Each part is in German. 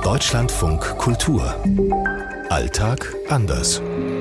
Deutschlandfunk Kultur. Alltag anders.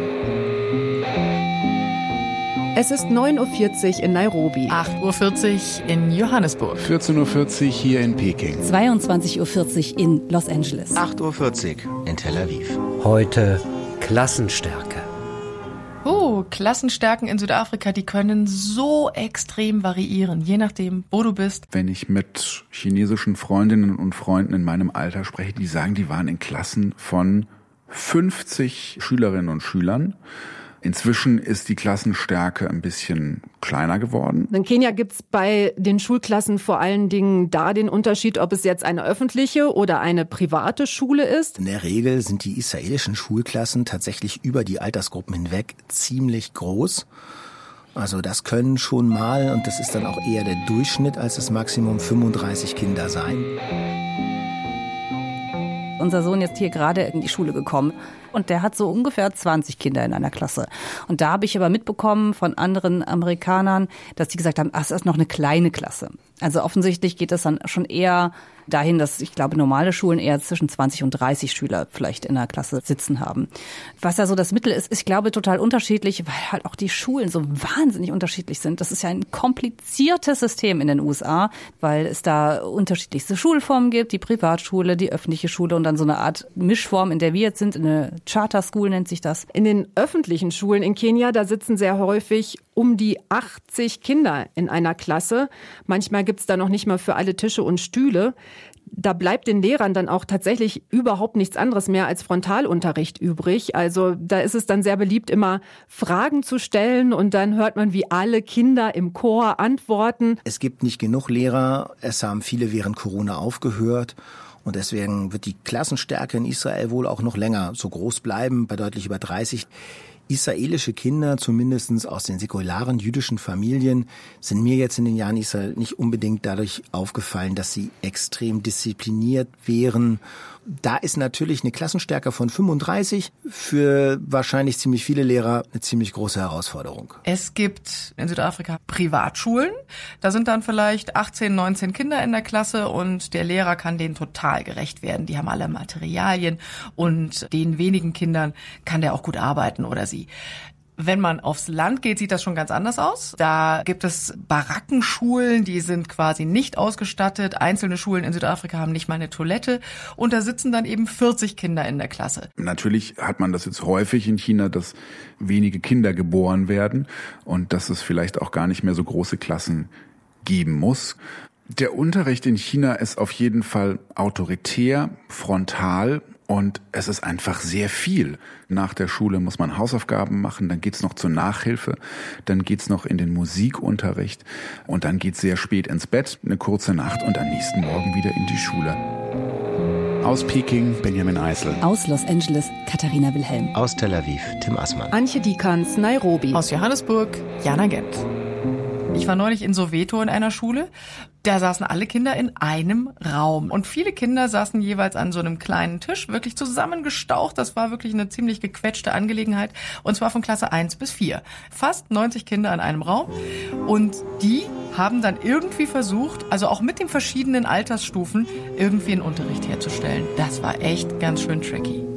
Es ist 9:40 Uhr in Nairobi. 8:40 Uhr in Johannesburg. 14:40 Uhr hier in Peking. 22:40 Uhr in Los Angeles. 8:40 Uhr in Tel Aviv. Heute Klassenstärke. Oh, Klassenstärken in Südafrika, die können so extrem variieren, je nachdem, wo du bist. Wenn ich mit chinesischen Freundinnen und Freunden in meinem Alter spreche, die sagen, die waren in Klassen von 50 Schülerinnen und Schülern. Inzwischen ist die Klassenstärke ein bisschen kleiner geworden. In Kenia gibt es bei den Schulklassen vor allen Dingen da den Unterschied, ob es jetzt eine öffentliche oder eine private Schule ist. In der Regel sind die israelischen Schulklassen tatsächlich über die Altersgruppen hinweg ziemlich groß. Also das können schon mal, und das ist dann auch eher der Durchschnitt als das Maximum, 35 Kinder sein. Unser Sohn ist hier gerade in die Schule gekommen und der hat so ungefähr 20 Kinder in einer Klasse. Und da habe ich aber mitbekommen von anderen Amerikanern, dass die gesagt haben, es ist noch eine kleine Klasse. Also offensichtlich geht es dann schon eher dahin, dass ich glaube, normale Schulen eher zwischen 20 und 30 Schüler vielleicht in der Klasse sitzen haben. Was da so das Mittel ist, ich glaube, total unterschiedlich, weil halt auch die Schulen so wahnsinnig unterschiedlich sind. Das ist ja ein kompliziertes System in den USA, weil es da unterschiedlichste Schulformen gibt, die Privatschule, die öffentliche Schule und dann so eine Art Mischform, in der wir jetzt sind, eine Charter School nennt sich das. In den öffentlichen Schulen in Kenia, da sitzen sehr häufig um die 80 Kinder in einer Klasse. Manchmal gibt es da noch nicht mal für alle Tische und Stühle. Da bleibt den Lehrern dann auch tatsächlich überhaupt nichts anderes mehr als Frontalunterricht übrig. Also da ist es dann sehr beliebt, immer Fragen zu stellen und dann hört man, wie alle Kinder im Chor antworten. Es gibt nicht genug Lehrer, es haben viele während Corona aufgehört. Und deswegen wird die Klassenstärke in Israel wohl auch noch länger so groß bleiben, bei deutlich über 30. Israelische Kinder, zumindest aus den säkularen jüdischen Familien, sind mir jetzt in den Jahren Israel nicht unbedingt dadurch aufgefallen, dass sie extrem diszipliniert wären. Da ist natürlich eine Klassenstärke von 35 für wahrscheinlich ziemlich viele Lehrer eine ziemlich große Herausforderung. Es gibt in Südafrika Privatschulen. Da sind dann vielleicht 18, 19 Kinder in der Klasse und der Lehrer kann denen total gerecht werden. Die haben alle Materialien und den wenigen Kindern kann der auch gut arbeiten oder sie. Wenn man aufs Land geht, sieht das schon ganz anders aus. Da gibt es Barackenschulen, die sind quasi nicht ausgestattet. Einzelne Schulen in Südafrika haben nicht mal eine Toilette. Und da sitzen dann eben 40 Kinder in der Klasse. Natürlich hat man das jetzt häufig in China, dass wenige Kinder geboren werden und dass es vielleicht auch gar nicht mehr so große Klassen geben muss. Der Unterricht in China ist auf jeden Fall autoritär, frontal. Und es ist einfach sehr viel. Nach der Schule muss man Hausaufgaben machen, dann geht's noch zur Nachhilfe, dann geht's noch in den Musikunterricht und dann geht's sehr spät ins Bett, eine kurze Nacht und am nächsten Morgen wieder in die Schule. Aus Peking, Benjamin Eisel. Aus Los Angeles, Katharina Wilhelm. Aus Tel Aviv, Tim Assmann. Antje Dikans, Nairobi. Aus Johannesburg, Jana Gent. Ich war neulich in Soweto in einer Schule. Da saßen alle Kinder in einem Raum. Und viele Kinder saßen jeweils an so einem kleinen Tisch, wirklich zusammengestaucht. Das war wirklich eine ziemlich gequetschte Angelegenheit. Und zwar von Klasse 1 bis 4. Fast 90 Kinder in einem Raum. Und die haben dann irgendwie versucht, also auch mit den verschiedenen Altersstufen, irgendwie einen Unterricht herzustellen. Das war echt ganz schön tricky.